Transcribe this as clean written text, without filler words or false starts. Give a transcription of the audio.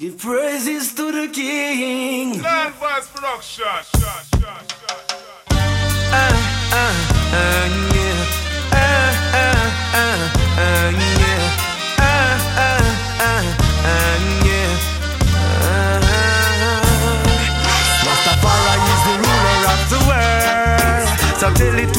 Give praises to the King. Land Vibes Production. Rastafari is the ruler of the world. So tell it